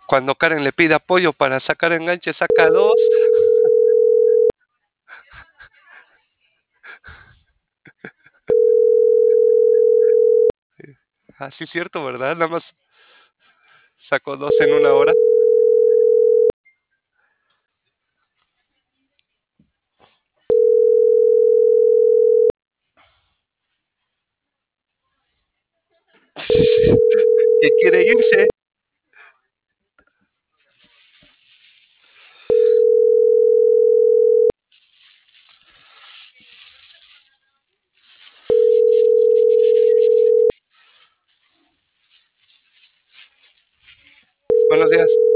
Cuando Karen le pide apoyo para sacar enganche, saca 2. Así es cierto, ¿verdad? Nada más sacó 2 en una hora. Que quiere irse. Buenos días.